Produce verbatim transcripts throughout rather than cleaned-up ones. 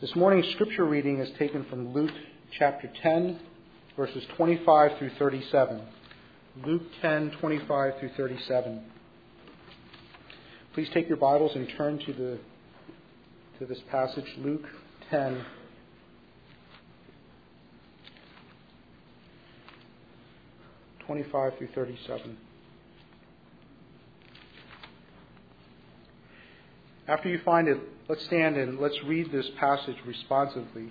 This morning's scripture reading is taken from Luke chapter ten, verses twenty-five through thirty-seven. Luke ten, twenty-five through thirty-seven. Please take your Bibles and turn to the to this passage, Luke ten, twenty-five through thirty-seven. After you find it, let's stand and let's read this passage responsively.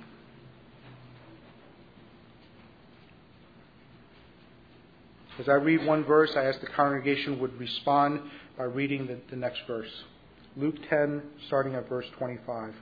As I read one verse, I ask the congregation would respond by reading the, the next verse. Luke ten, starting at verse twenty-five.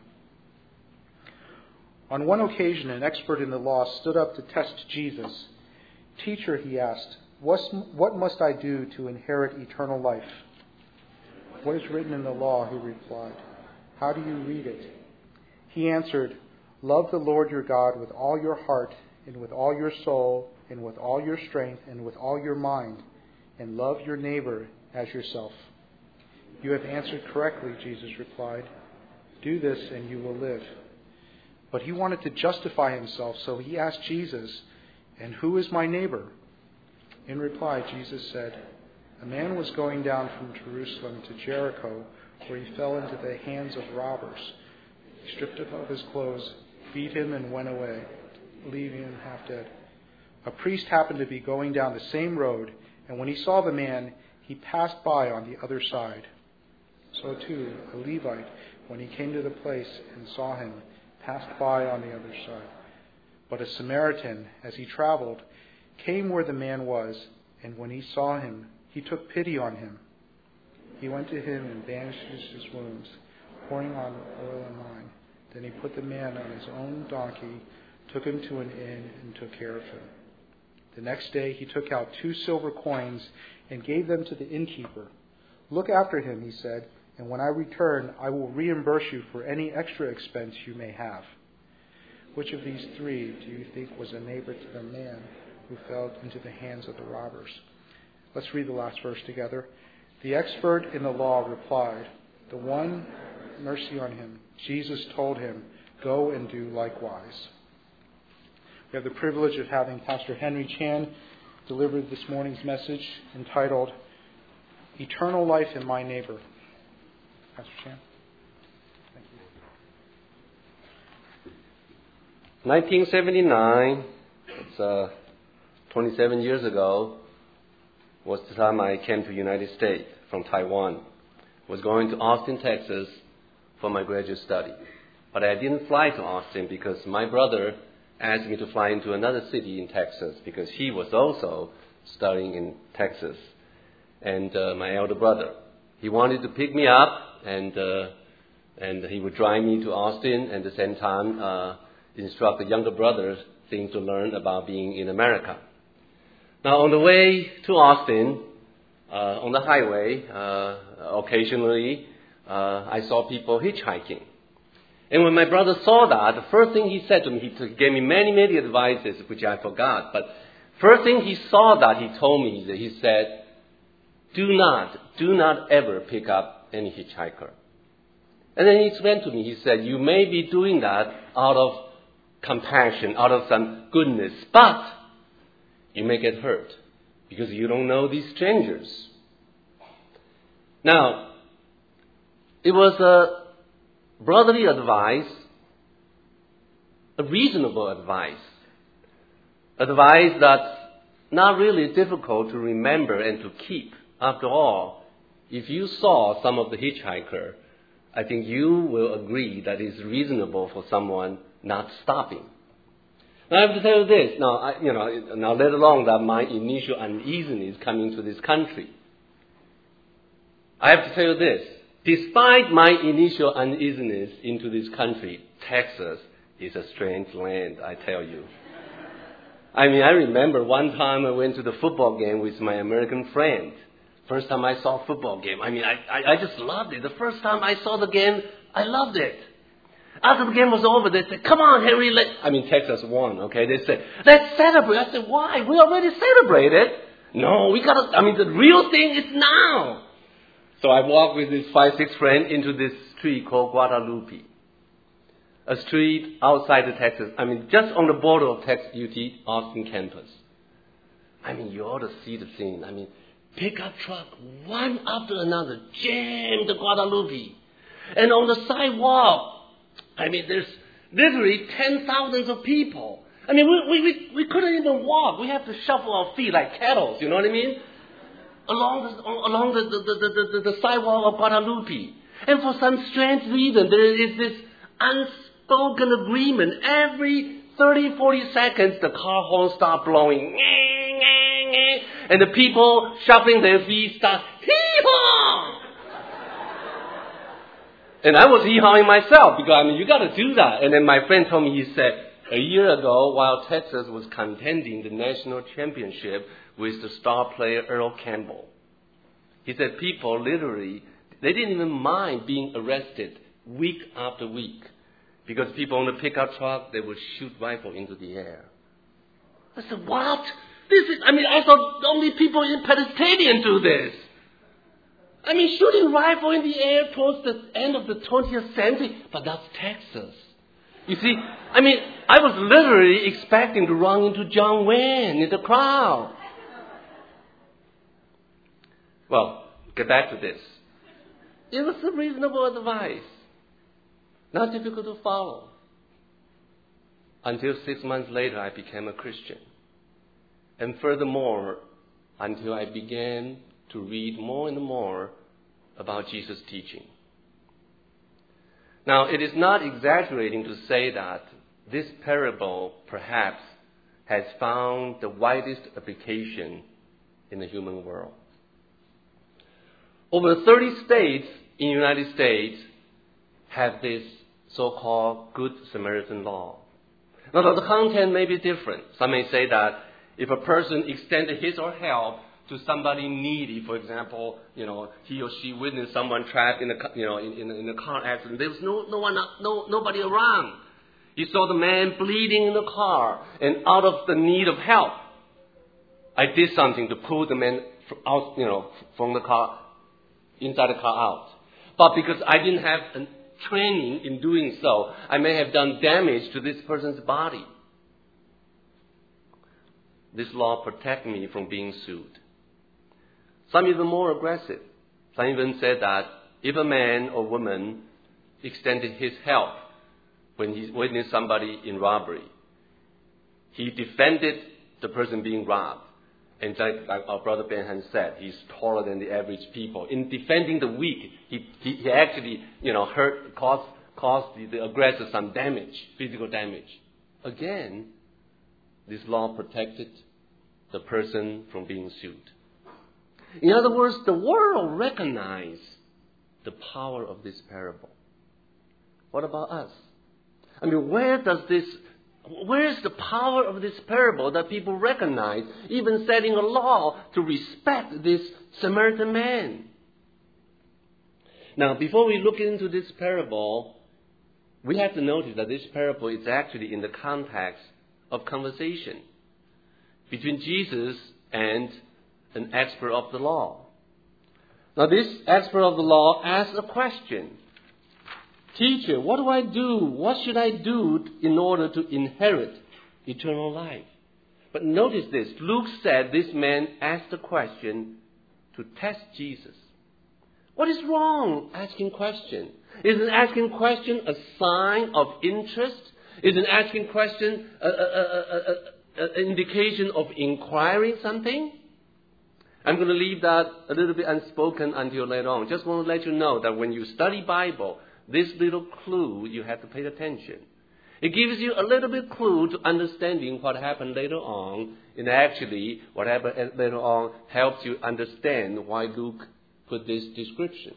On one occasion, an expert in the law stood up to test Jesus. "Teacher," he asked, "what must I do to inherit eternal life?" "What is written in the law?" he replied. "How do you read it?" He answered, "Love the Lord your God with all your heart and with all your soul and with all your strength and with all your mind, and love your neighbor as yourself." "You have answered correctly," Jesus replied. "Do this and you will live." But he wanted to justify himself, so he asked Jesus, "And who is my neighbor?" In reply, Jesus said, "A man was going down from Jerusalem to Jericho, where he fell into the hands of robbers. They stripped him of his clothes, beat him, and went away, leaving him half dead. A priest happened to be going down the same road, and when he saw the man, he passed by on the other side. So too, a Levite, when he came to the place and saw him, passed by on the other side. But a Samaritan, as he traveled, came where the man was, and when he saw him, he took pity on him. He went to him and bandaged his wounds, pouring on oil and wine. Then he put the man on his own donkey, took him to an inn, and took care of him. The next day he took out two silver coins and gave them to the innkeeper. 'Look after him,' he said, 'and when I return, I will reimburse you for any extra expense you may have.' Which of these three do you think was a neighbor to the man who fell into the hands of the robbers?" Let's read the last verse together. The expert in the law replied, "The one, mercy on him." Jesus told him, "Go and do likewise." We have the privilege of having Pastor Henry Chan deliver this morning's message entitled, "Eternal Life in My Neighbor." Pastor Chan. Thank you. nineteen seventy-nine, it's uh, twenty-seven years ago, was the time I came to the United States from Taiwan. Was going to Austin, Texas for my graduate study. But I didn't fly to Austin because my brother asked me to fly into another city in Texas because he was also studying in Texas. And uh, my elder brother, he wanted to pick me up and uh, and he would drive me to Austin and at the same time uh, instruct the younger brothers things to learn about being in America. Now, on the way to Austin, uh, on the highway, uh, occasionally uh, I saw people hitchhiking. And when my brother saw that, the first thing he said to me, he gave me many, many advices, which I forgot. But first thing he saw that, he told me, that he said, do not, do not ever pick up any hitchhiker. And then he explained to me, he said, you may be doing that out of compassion, out of some goodness, but you may get hurt because you don't know these strangers. Now, it was a brotherly advice, a reasonable advice, advice that's not really difficult to remember and to keep. After all, if you saw some of the hitchhiker, I think you will agree that it's reasonable for someone not stopping. Now, I have to tell you this, now, I, you know, now let alone that my initial uneasiness coming to this country. I have to tell you this, despite my initial uneasiness into this country, Texas is a strange land, I tell you. I mean, I remember one time I went to the football game with my American friend. First time I saw a football game, I mean, I, I, I just loved it. The first time I saw the game, I loved it. After the game was over, they said, come on, Henry, let I mean, Texas won, okay? They said, let's celebrate. I said, why? We already celebrated. No, we got to, I mean, the real thing is now. So I walked with this five, six friend into this street called Guadalupe. a street outside the Texas, I mean, just on the border of Texas U T Austin campus. I mean, you ought to see the scene. I mean, pickup truck, one after another, jammed the Guadalupe. And on the sidewalk, I mean, there's literally ten thousands of people. I mean, we, we, we, we couldn't even walk. We have to shuffle our feet like cattle, you know what I mean? Along the, along the, the, the, the, the sidewalk of Guadalupe. And for some strange reason, there is this unspoken agreement. Every thirty, forty seconds, the car horn starts blowing. And the people shuffling their feet start, hee-haw! And I was hee-hawing myself because, I mean, you got to do that. And then my friend told me, he said, a year ago, while Texas was contending the national championship with the star player Earl Campbell, he said people literally, they didn't even mind being arrested week after week because people on the pickup truck, they would shoot rifle into the air. I said, what? This is, I mean, I thought only people in Palestinian do this. I mean, shooting rifle in the air towards the end of the twentieth century, but that's Texas. You see, I mean, I was literally expecting to run into John Wayne in the crowd. Well, get back to this. It was a reasonable advice. Not difficult to follow. Until six months later, I became a Christian. And furthermore, until I began to read more and more about Jesus' teaching. Now, it is not exaggerating to say that this parable perhaps has found the widest application in the human world. Over thirty states in the United States have this so-called Good Samaritan law. Now, the content may be different. Some may say that if a person extended his or her help to somebody needy, for example, you know, he or she witnessed someone trapped in a, you know, in, in, in a car accident. There was no, no one, no, nobody around. He saw the man bleeding in the car, and out of the need of help, I did something to pull the man out, you know, from the car, inside the car out. But because I didn't have a training in doing so, I may have done damage to this person's body. This law protects me from being sued. Some even more aggressive. Some even said that if a man or woman extended his help when he witnessed somebody in robbery, he defended the person being robbed. And like, like our brother Ben Han said, he's taller than the average people. In defending the weak, he, he, he actually, you know, hurt, caused, caused the, the aggressor some damage, physical damage. Again, this law protected the person from being sued. In other words, the world recognized the power of this parable. What about us? I mean, where does this, where is the power of this parable that people recognize, even setting a law to respect this Samaritan man? Now, before we look into this parable, we have to notice that this parable is actually in the context of conversation between Jesus and an expert of the law. Now, this expert of the law asks a question. Teacher, what do I do? What should I do in order to inherit eternal life? But notice this. Luke said this man asked the question to test Jesus. What is wrong asking question? Isn't asking question a sign of interest? Isn't asking question an indication of inquiring something? I'm going to leave that a little bit unspoken until later on. Just want to let you know that when you study Bible, this little clue, you have to pay attention. It gives you a little bit clue to understanding what happened later on. And actually, what happened later on helps you understand why Luke put this description.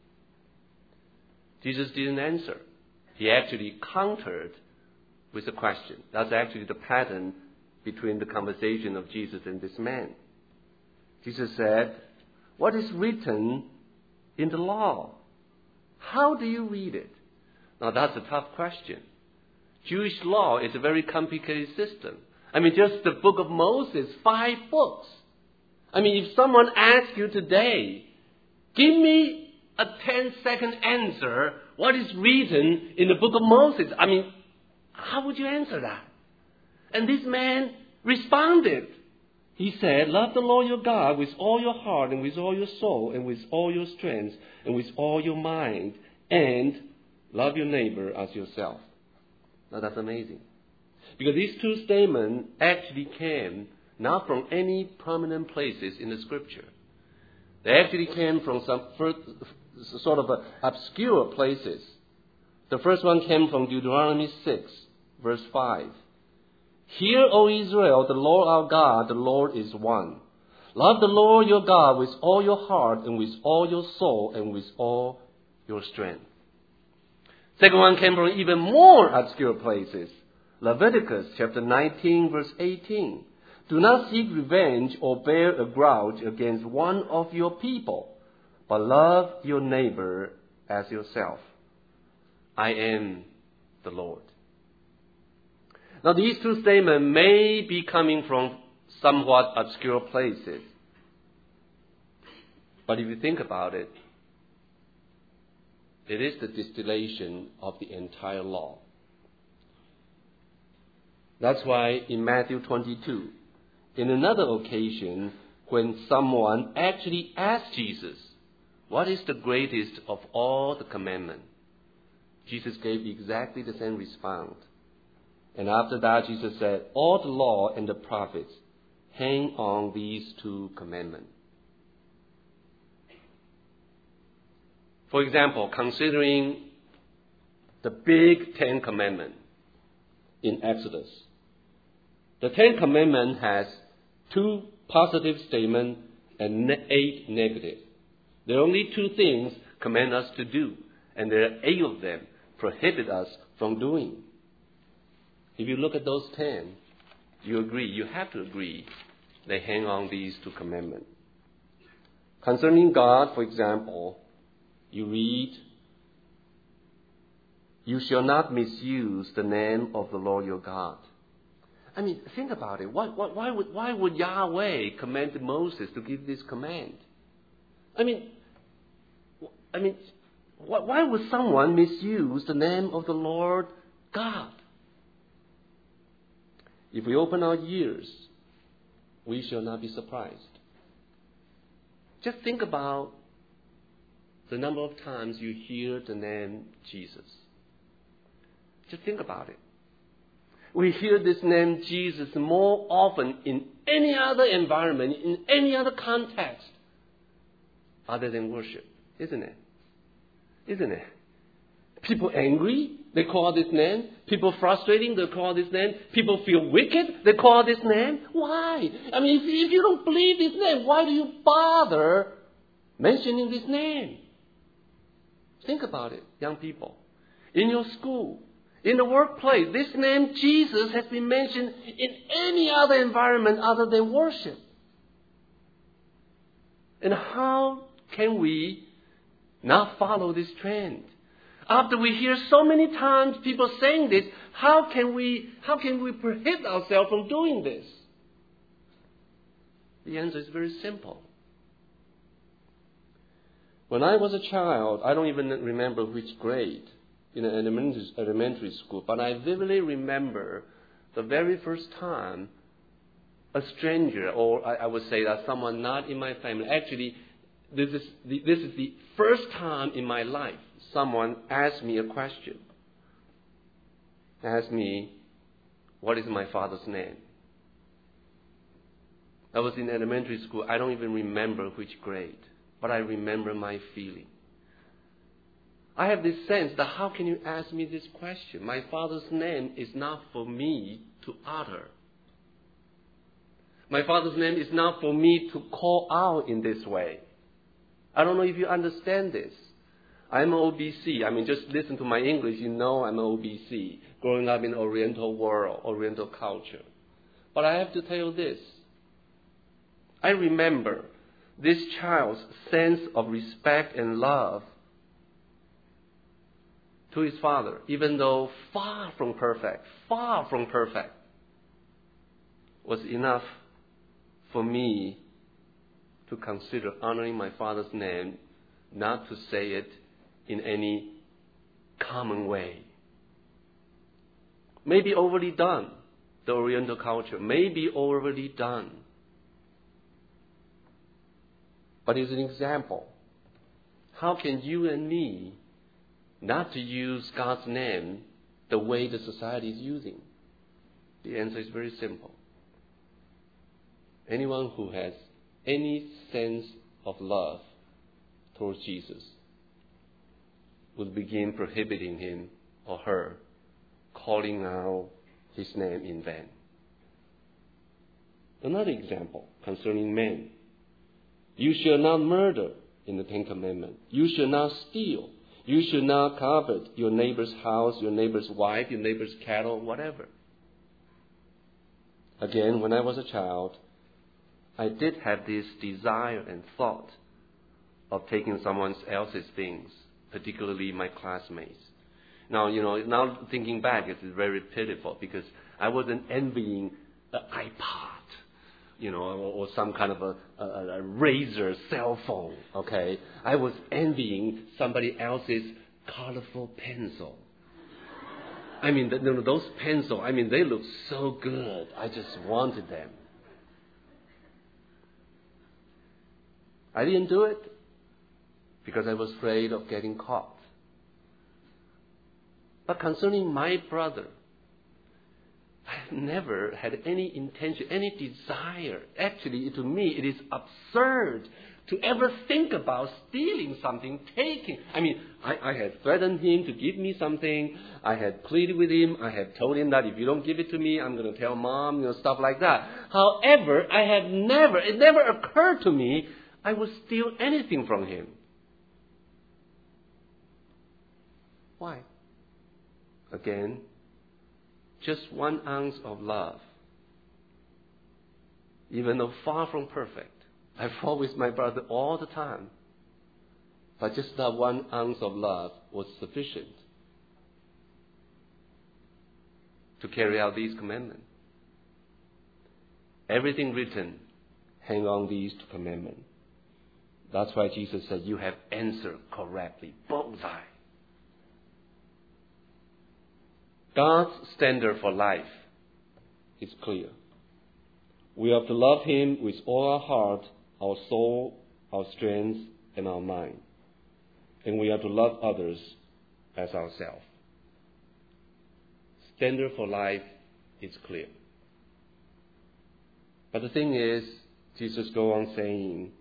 Jesus didn't answer. He actually countered with a question. That's actually the pattern between the conversation of Jesus and this man. Jesus said, what is written in the law? How do you read it? Now, that's a tough question. Jewish law is a very complicated system. I mean, just the book of Moses, five books. I mean, if someone asks you today, give me a ten-second answer, what is written in the book of Moses? I mean, how would you answer that? And this man responded. He said, love the Lord your God with all your heart and with all your soul and with all your strength and with all your mind, and love your neighbor as yourself. Now that's amazing. Because these two statements actually came not from any prominent places in the Scripture. They actually came from some first, sort of a obscure places. The first one came from Deuteronomy six, verse five. Hear, O Israel, the Lord our God, the Lord is one. Love the Lord your God with all your heart and with all your soul and with all your strength. Second one came from even more obscure places. Leviticus chapter nineteen, verse eighteen. Do not seek revenge or bear a grudge against one of your people, but love your neighbor as yourself. I am the Lord. Now, these two statements may be coming from somewhat obscure places. But if you think about it, it is the distillation of the entire law. That's why in Matthew twenty-two, in another occasion, when someone actually asked Jesus, what is the greatest of all the commandments? Jesus gave exactly the same response. And after that, Jesus said, all the law and the prophets hang on these two commandments. For example, considering the big Ten Commandments in Exodus. The Ten Commandments has two positive statements and eight negative. There are only two things command us to do, and there are eight of them prohibit us from doing. If you look at those ten, you agree, you have to agree, they hang on these two commandments. Concerning God, for example, you read, you shall not misuse the name of the Lord your God. I mean, think about it. Why, why, why, would, why would Yahweh command Moses to give this command? I mean, I mean, why, why would someone misuse the name of the Lord God? If we open our ears, we shall not be surprised. Just think about the number of times you hear the name Jesus. Just think about it. We hear this name Jesus more often in any other environment, in any other context, other than worship, isn't it? Isn't it? People angry, they call this name. People frustrating, they call this name. People feel wicked, they call this name. Why? I mean, if, if you don't believe this name, why do you bother mentioning this name? Think about it, young people. In your school, in the workplace, this name Jesus has been mentioned in any other environment other than worship. And how can we not follow this trend? After we hear so many times people saying this, how can we how can we prohibit ourselves from doing this? The answer is very simple. When I was a child, I don't even remember which grade in an elementary, elementary school, but I vividly remember the very first time a stranger, or I, I would say that someone not in my family, actually, this is the, this is the first time in my life someone asked me a question. Asked me, what is my father's name? I was in elementary school. I don't even remember which grade, but I remember my feeling. I have this sense that how can you ask me this question? My father's name is not for me to utter. My father's name is not for me to call out in this way. I don't know if you understand this. I'm an O B C. I mean, just listen to my English. You know I'm an O B C, growing up in Oriental world, Oriental culture. But I have to tell you this. I remember this child's sense of respect and love to his father, even though far from perfect, far from perfect, was enough for me to consider honoring my father's name, not to say it in any common way. Maybe overly done. The Oriental culture may be overly done. But it's an example. How can you and me not to use God's name the way the society is using? The answer is very simple. Anyone who has any sense of love towards Jesus will begin prohibiting him or her, calling out his name in vain. Another example concerning men. You shall not murder in the Ten Commandments. You shall not steal. You should not covet your neighbor's house, your neighbor's wife, your neighbor's cattle, whatever. Again, when I was a child, I did have this desire and thought of taking someone else's things, particularly my classmates. Now, you know, now thinking back, it's very pitiful because I wasn't envying the iPod, you know, or, or some kind of a, a, a razor cell phone, okay? I was envying somebody else's colorful pencil. I mean, the, you know, those pencils, I mean, they look so good. I just wanted them. I didn't do it because I was afraid of getting caught. But concerning my brother, I've never had any intention, any desire. Actually, to me, it is absurd to ever think about stealing something, taking. I mean, I, I had threatened him to give me something. I had pleaded with him. I had told him that if you don't give it to me, I'm going to tell mom, you know, stuff like that. However, I had never, it never occurred to me I would steal anything from him. Why? Again, just one ounce of love. Even though far from perfect, I fought with my brother all the time. But just that one ounce of love was sufficient to carry out these commandments. Everything written hang on these two commandments. That's why Jesus said, you have answered correctly. Bullseye. God's standard for life is clear. We have to love him with all our heart, our soul, our strength, and our mind. And we have to love others as ourselves. Standard for life is clear. But the thing is, Jesus goes on saying,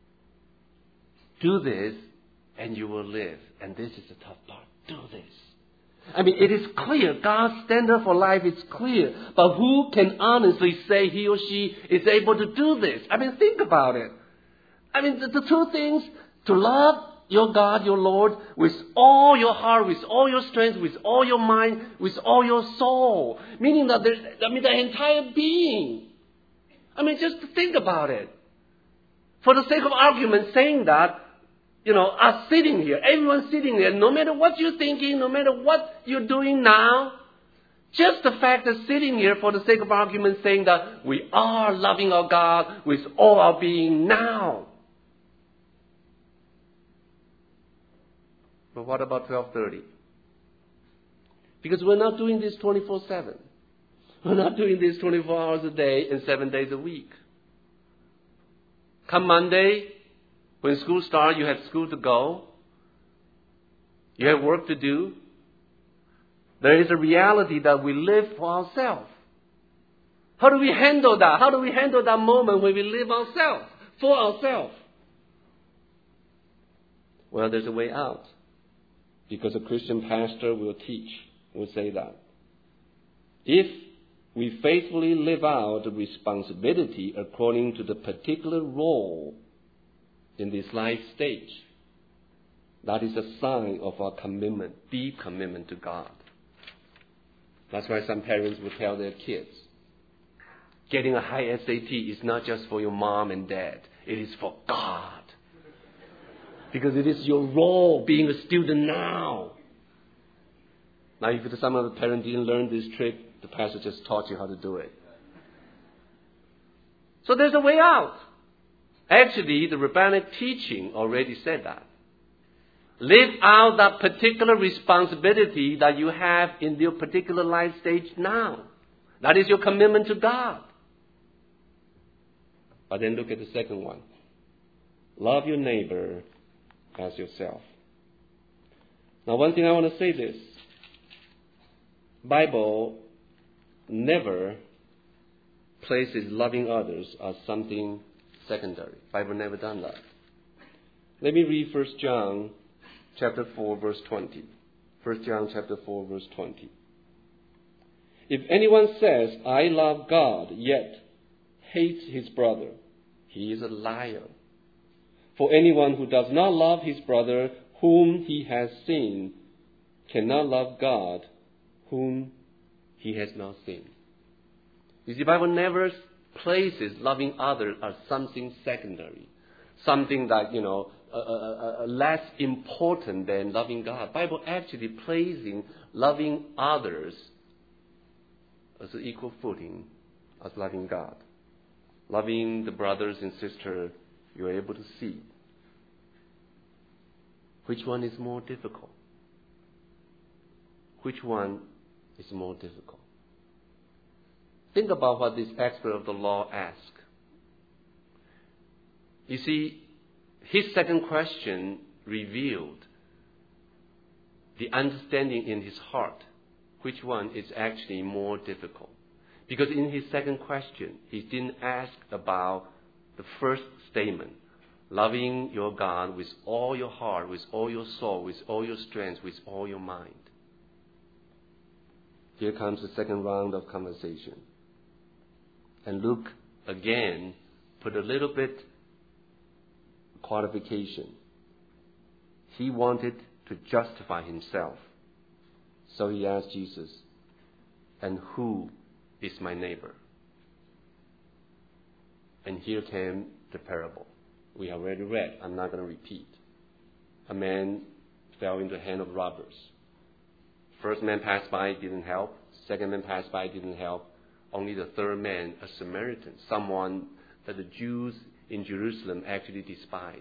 do this and you will live. And this is the tough part. Do this. I mean, it is clear. God's standard for life is clear. But who can honestly say he or she is able to do this? I mean, think about it. I mean, the, the two things, to love your God, your Lord, with all your heart, with all your strength, with all your mind, with all your soul. Meaning that there's, I mean, the entire being. I mean, just think about it. For the sake of argument, saying that, you know, us sitting here, everyone sitting there, no matter what you're thinking, no matter what you're doing now, just the fact of sitting here for the sake of argument saying that we are loving our God with all our being now. But what about twelve thirty? Because we're not doing this twenty-four seven. We're not doing this twenty-four hours a day and seven days a week. Come Monday, when school starts, you have school to go. You have work to do. There is a reality that we live for ourselves. How do we handle that? How do we handle that moment when we live ourselves, for ourselves? Well, there's a way out. Because a Christian pastor will teach, will say that. If we faithfully live out the responsibility according to the particular role in this life stage, that is a sign of our commitment, deep commitment to God. That's why some parents will tell their kids, getting a high S A T is not just for your mom and dad. It is for God. Because it is your role being a student now. Now, if some of the parents didn't learn this trick, the pastor just taught you how to do it. So there's a way out. Actually, the rabbinic teaching already said that. Live out that particular responsibility that you have in your particular life stage now. That is your commitment to God. But then look at the second one. Love your neighbor as yourself. Now, one thing I want to say this. Bible never places loving others as something secondary. Bible never done that. Let me read First John chapter four, verse twenty. First John chapter four, verse twenty. If anyone says, I love God, yet hates his brother, he is a liar. For anyone who does not love his brother whom he has seen cannot love God whom he has not seen. You see, the Bible never places loving others as something secondary, something that, you know, uh, uh, uh, less important than loving God. The Bible actually placing loving others as an equal footing as loving God. Loving the brothers and sisters you're able to see. Which one is more difficult? Which one is more difficult? Think about what this expert of the law asked. You see, his second question revealed the understanding in his heart. Which one is actually more difficult? Because in his second question, he didn't ask about the first statement. Loving your God with all your heart, with all your soul, with all your strength, with all your mind. Here comes the second round of conversation. And Luke, again, put a little bit qualification. He wanted to justify himself. So he asked Jesus, and who is my neighbor? And here came the parable. We have already read. I'm not going to repeat. A man fell into the hand of robbers. First man passed by, didn't help. Second man passed by, didn't help. Only the third man, a Samaritan, someone that the Jews in Jerusalem actually despise.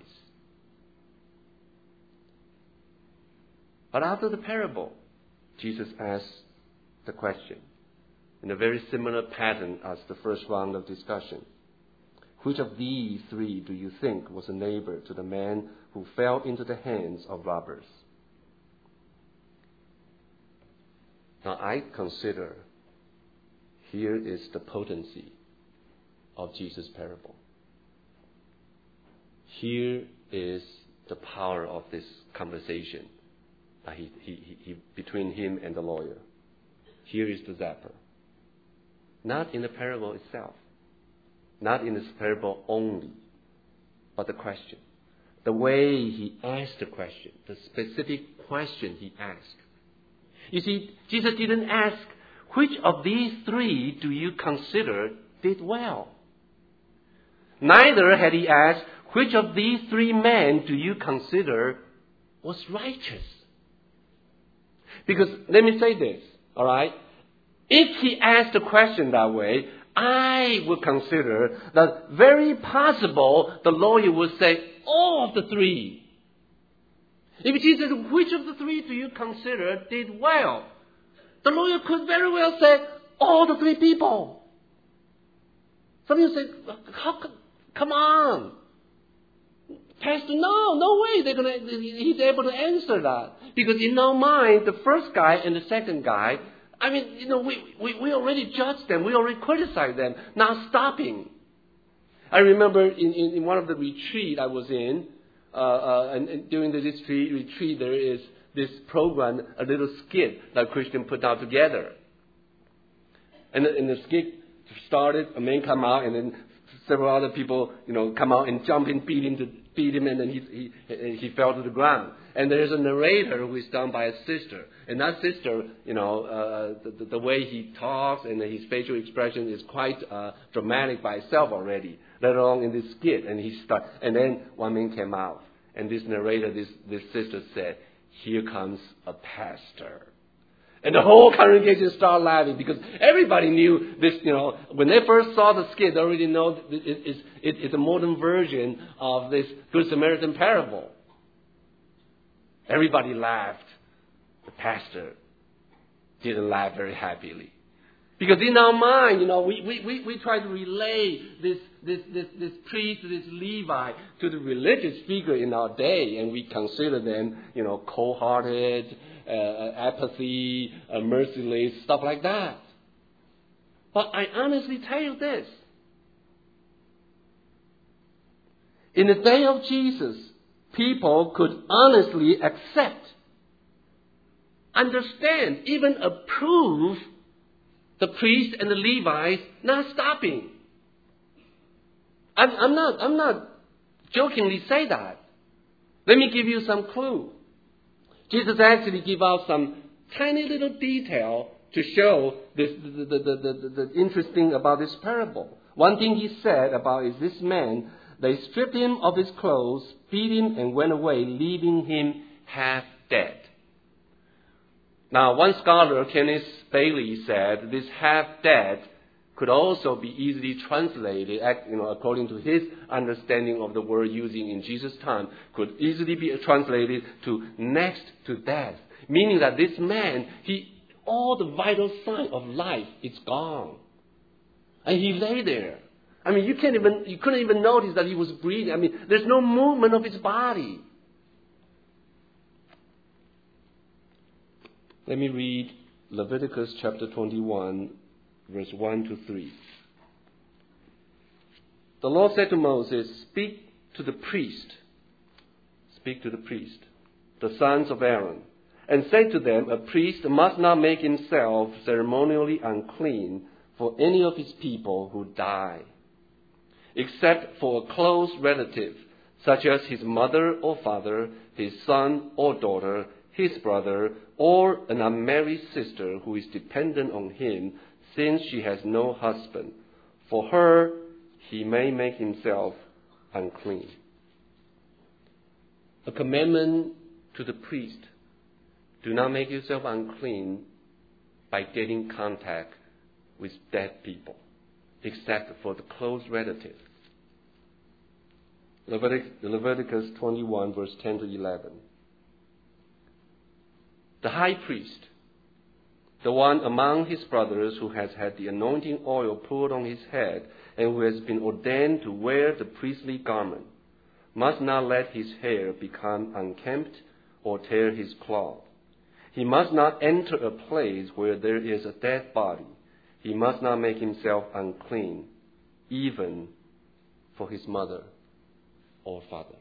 But after the parable, Jesus asked the question in a very similar pattern as the first round of discussion. Which of these three do you think was a neighbor to the man who fell into the hands of robbers? Now I consider here is the potency of Jesus' parable. Here is the power of this conversation uh, he, he, he, between him and the lawyer. Here is the zapper. Not in the parable itself. Not in this parable only, but the question. The way he asked the question, the specific question he asked. You see, Jesus didn't ask, which of these three do you consider did well? Neither had he asked, which of these three men do you consider was righteous? Because, let me say this, all right? If he asked the question that way, I would consider that very possible the lawyer would say, all of the three. If Jesus said, which of the three do you consider did well? The lawyer could very well say, all the three people. Some of you say, how, come on. Pastor, no, no way they're gonna, he's able to answer that. Because in our mind, the first guy and the second guy, I mean, you know, we, we, we already judged them. We already criticized them. Now stopping. I remember in, in, in one of the retreat I was in, uh, uh, and, and during the retreat, retreat, there is this program, a little skit that Christian put out together. And the, and the skit started, a man come out, and then several other people, you know, come out and jump in, beat him, to, beat him, and then he, he, he fell to the ground. And there's a narrator who is done by a sister. And that sister, you know, uh, the, the way he talks and his facial expression is quite uh, dramatic by itself already, let alone in this skit. And he start, and then one man came out. And this narrator, this, this sister said, here comes a pastor. And the whole congregation started laughing because everybody knew this, you know, when they first saw the skit, they already know it, it's, it, it's a modern version of this Good Samaritan parable. Everybody laughed. The pastor didn't laugh very happily. Because in our mind, you know, we, we, we, we try to relate this, this, this, this priest, this Levi, to the religious figure in our day, and we consider them, you know, cold-hearted, uh, apathy, uh, merciless, stuff like that. But I honestly tell you this. In the day of Jesus, people could honestly accept, understand, even approve the priests and the Levites not stopping. I'm, I'm not, I'm not jokingly say that. Let me give you some clue. Jesus actually gave out some tiny little detail to show this, the, the, the, the, the interesting about this parable. One thing he said about is this man, they stripped him of his clothes, beat him, and went away, leaving him half dead. Now, one scholar, Kenneth Bailey, said this half dead could also be easily translated, you know, according to his understanding of the word using in Jesus' time, could easily be translated to next to death. Meaning that this man, he, all the vital sign of life is gone. And he lay there. I mean, you can't even, you couldn't even notice that he was breathing. I mean, there's no movement of his body. Let me read Leviticus chapter twenty-one, verse one to three. The Lord said to Moses, speak to the priest, speak to the priest, the sons of Aaron, and say to them, a priest must not make himself ceremonially unclean for any of his people who die, except for a close relative, such as his mother or father, his son or daughter, his brother, or an unmarried sister who is dependent on him, since she has no husband. For her, he may make himself unclean. A commandment to the priest: do not make yourself unclean by getting contact with dead people, except for the close relative. Levitic, Leviticus twenty-one, verse ten to eleven. The high priest, the one among his brothers who has had the anointing oil poured on his head and who has been ordained to wear the priestly garment, must not let his hair become unkempt or tear his cloth. He must not enter a place where there is a dead body. He must not make himself unclean, even for his mother or father.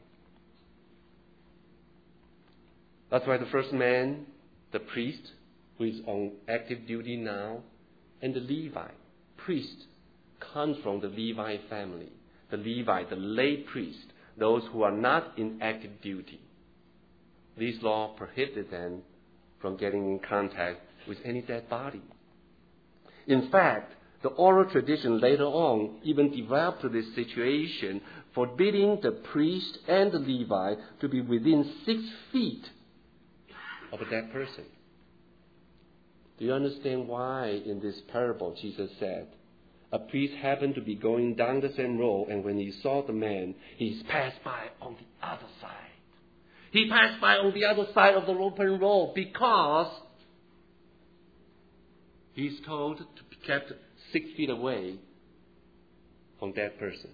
That's why the first man, the priest, who is on active duty now, and the Levi, priest, comes from the Levi family. The Levi, the lay priest, those who are not in active duty. These laws prohibit them from getting in contact with any dead body. In fact, the oral tradition later on even developed to this situation, forbidding the priest and the Levi to be within six feet of a dead person. Do you understand why in this parable Jesus said, a priest happened to be going down the same road, and when he saw the man, he passed by on the other side. He passed by on the other side of the open road because he's told to be kept six feet away from that person.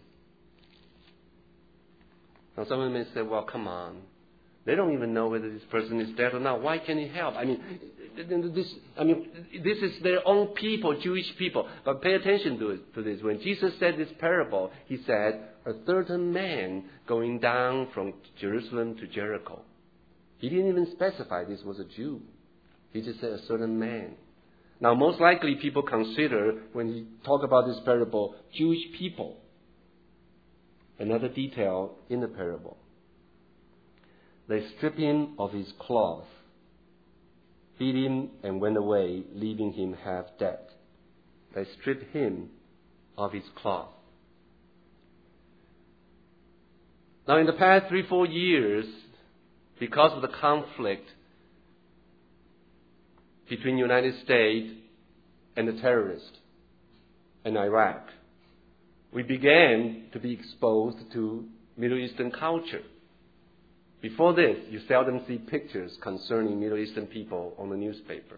Now someone may say, well, come on. They don't even know whether this person is dead or not. Why can't he help? I mean, this, I mean, this is their own people, Jewish people. But pay attention to, it, to this. When Jesus said this parable, he said, a certain man going down from Jerusalem to Jericho. He didn't even specify this was a Jew. He just said a certain man. Now, most likely people consider, when he talk about this parable, Jewish people. Another detail in the parable. They stripped him of his cloth, beat him, and went away, leaving him half dead. They stripped him of his cloth. Now, in the past three, four years, because of the conflict between the United States and the terrorists in Iraq, we began to be exposed to Middle Eastern culture. Before this, you seldom see pictures concerning Middle Eastern people on the newspaper.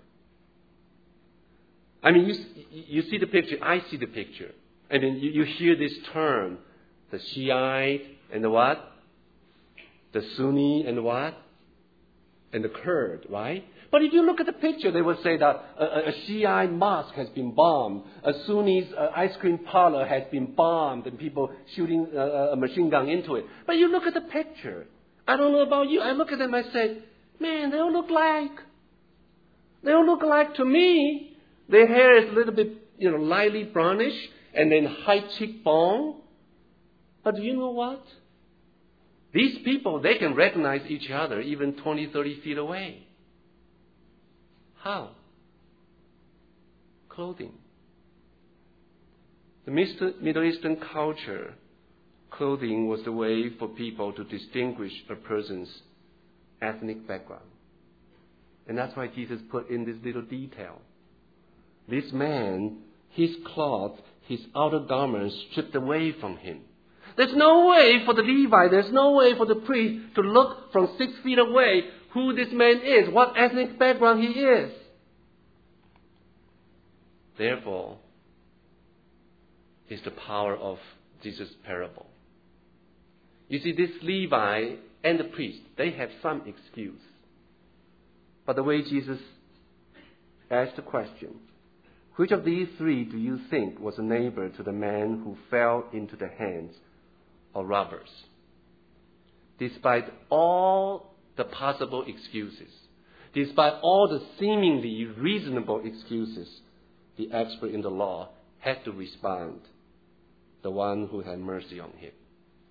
I mean, you, you see the picture, I see the picture. And then you, you hear this term, the Shiite and the what? The Sunni and the what? And the Kurd, right? But if you look at the picture, they will say that a, a Shiite mosque has been bombed, a Sunni's uh, ice cream parlor has been bombed, and people shooting uh, a machine gun into it. But you look at the picture. I don't know about you. I look at them and I say, man, they don't look like. They don't look like to me. Their hair is a little bit, you know, lightly brownish and then high cheekbone. But do you know what? These people, they can recognize each other even twenty, thirty feet away. How? Clothing. The Middle Eastern culture, clothing was the way for people to distinguish a person's ethnic background. And that's why Jesus put in this little detail. This man, his cloth, his outer garments stripped away from him. There's no way for the Levite, there's no way for the priest to look from six feet away who this man is, what ethnic background he is. Therefore, is the power of Jesus' parable. You see, this Levi and the priest, they have some excuse. But the way Jesus asked the question, which of these three do you think was a neighbor to the man who fell into the hands of robbers? Despite all the possible excuses, despite all the seemingly reasonable excuses, the expert in the law had to respond, the one who had mercy on him.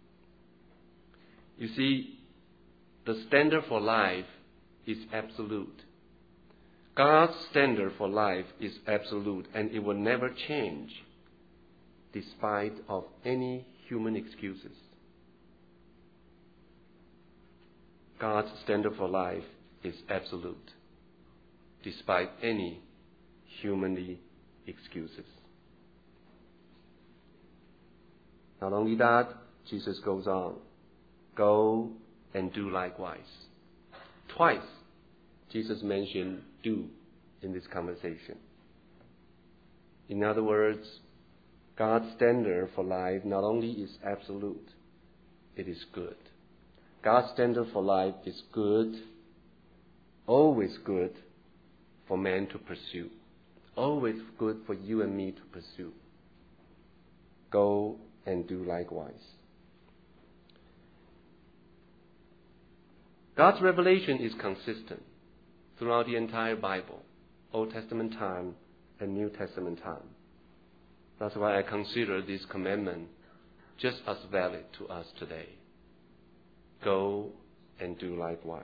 You see, the standard for life is absolute. God's standard for life is absolute, and it will never change despite of any human excuses. God's standard for life is absolute, despite any humanly excuses. Not only that, Jesus goes on, go and do likewise. Twice, Jesus mentioned do in this conversation. In other words, God's standard for life not only is absolute, it is good. God's standard for life is good, always good for man to pursue. Always good for you and me to pursue. Go and do likewise. God's revelation is consistent throughout the entire Bible, Old Testament time and New Testament time. That's why I consider this commandment just as valid to us today. Go and do likewise.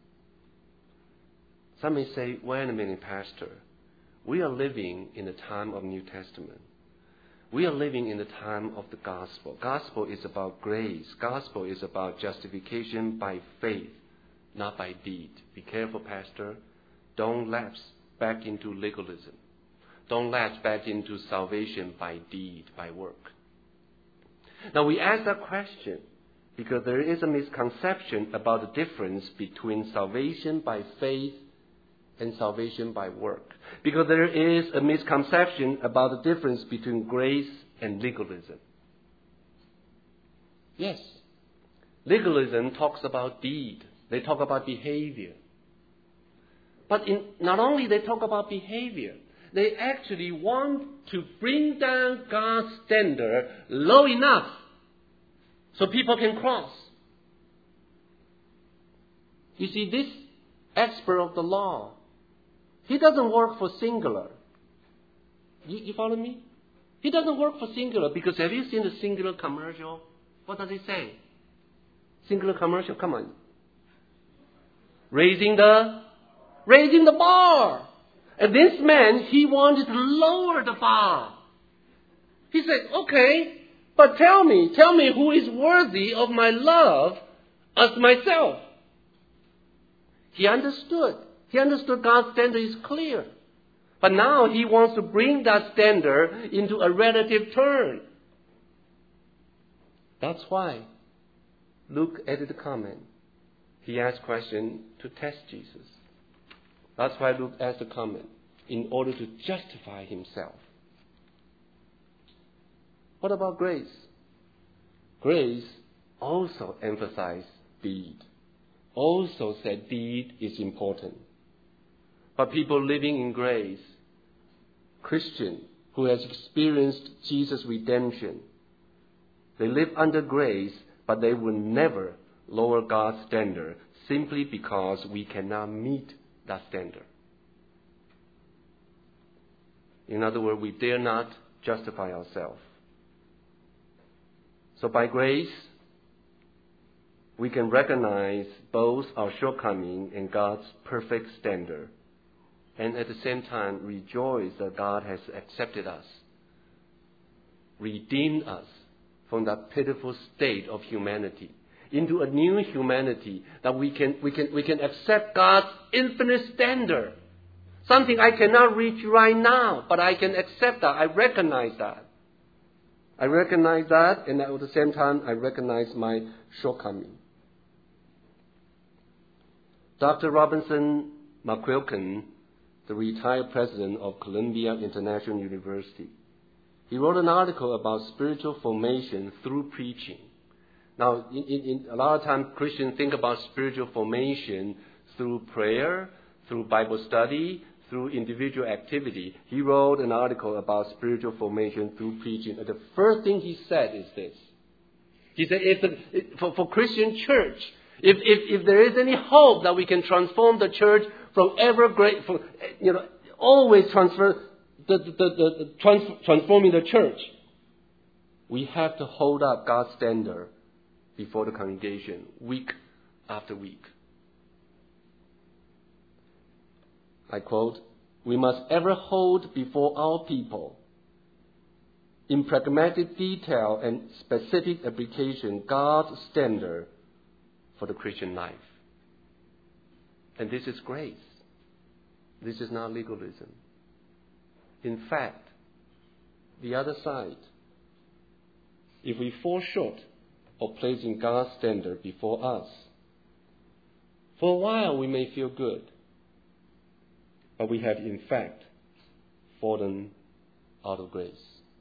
Some may say, wait a minute, Pastor. We are living in the time of New Testament. We are living in the time of the gospel. Gospel is about grace. Gospel is about justification by faith, not by deed. Be careful, Pastor. Don't lapse back into legalism. Don't lapse back into salvation by deed, by work. Now we ask that question because there is a misconception about the difference between salvation by faith and salvation by work. Because there is a misconception about the difference between grace and legalism. Yes, legalism talks about deed. They talk about behavior. But in, not only they talk about behavior, they actually want to bring down God's standard low enough so people can cross. You see, this expert of the law, he doesn't work for singular. You, you follow me? He doesn't work for singular because have you seen the singular commercial? What does it say? Singular commercial, come on. Raising the, raising the bar. And this man, he wanted to lower the bar. He said, okay, but tell me, tell me who is worthy of my love as myself. He understood. He understood God's standard is clear. But now he wants to bring that standard into a relative term. That's why Luke added the comment. he asked questions to test Jesus. That's why Luke adds the comment, in order to justify himself. What about grace? Grace also emphasized deed. Also said deed is important. But people living in grace, Christian who has experienced Jesus' redemption, they live under grace, but they will never lower God's standard simply because we cannot meet that standard. In other words, we dare not justify ourselves. So by grace, we can recognize both our shortcoming and God's perfect standard, and at the same time rejoice that God has accepted us, redeemed us from that pitiful state of humanity into a new humanity that we can we can we can accept God's infinite standard. Something I cannot reach right now, but I can accept that. I recognize that. I recognize that, and at the same time, I recognize my shortcoming. Doctor Robinson McQuilkin, the retired president of Columbia International University, he wrote an article about spiritual formation through preaching. Now, in, in, a lot of times Christians think about spiritual formation through prayer, through Bible study, through individual activity. He wrote an article about spiritual formation through preaching. And the first thing he said is this. He said, if the, for, for Christian church, if, if, if there is any hope that we can transform the church from ever great, from, you know, always transfer, the, the, the, the trans, transforming the church, we have to hold up God's standard before the congregation week after week. I quote, "We must ever hold before our people, in pragmatic detail and specific application, God's standard for the Christian life." And this is grace. This is not legalism. In fact, the other side, if we fall short of placing God's standard before us, for a while we may feel good, but we have in fact fallen out of grace.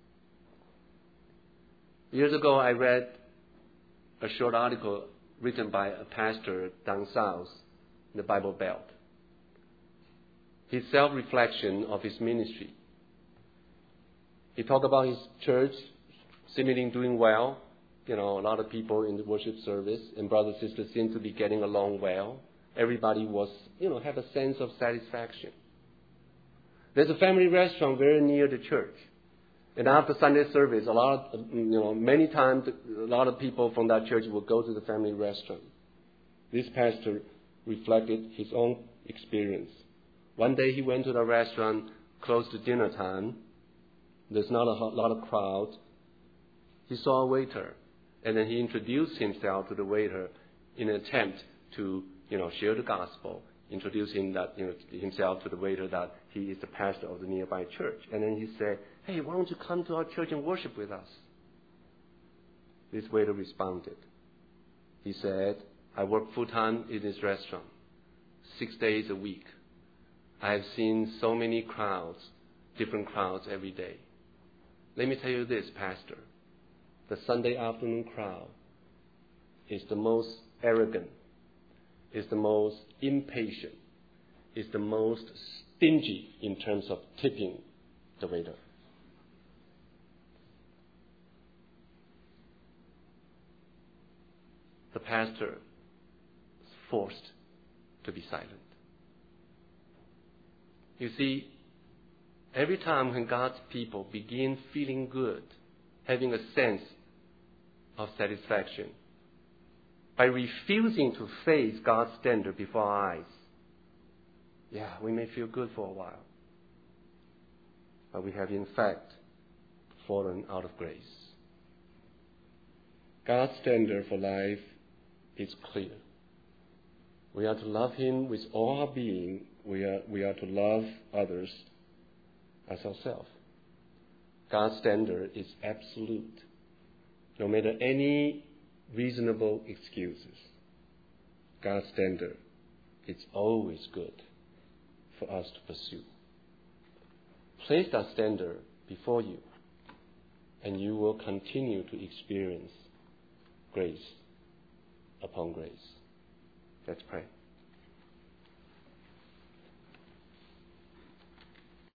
Years ago, I read a short article written by a pastor down south in the Bible Belt. His self-reflection of his ministry. He talked about his church seemingly doing well. You know, a lot of people in the worship service and brothers and sisters seem to be getting along well. Everybody was, you know, have a sense of satisfaction. There's a family restaurant very near the church. And after Sunday service, a lot of, you know, many times, a lot of people from that church will go to the family restaurant. This pastor reflected his own experience. One day he went to the restaurant close to dinner time. There's not a lot of crowd. He saw a waiter, and then he introduced himself to the waiter in an attempt to, you know, share the gospel, introduce him that, you know, himself to the waiter that he is the pastor of the nearby church. And then he said, "Hey, why don't you come to our church and worship with us?" This waiter responded. He said, "I work full-time in this restaurant, six days a week. I have seen so many crowds, different crowds every day. Let me tell you this, Pastor. The Sunday afternoon crowd is the most arrogant, is the most impatient, is the most stingy in terms of tipping the waiter." The pastor is forced to be silent. You see, every time when God's people begin feeling good, having a sense of satisfaction, by refusing to face God's standard before our eyes, yeah, we may feel good for a while, but we have in fact fallen out of grace. God's standard for life is clear. We are to love Him with all our being. We are, we are to love others as ourselves. God's standard is absolute, no matter any reasonable excuses. God's standard, it's always good for us to pursue. Place that standard before you, and you will continue to experience grace upon grace. Let's pray.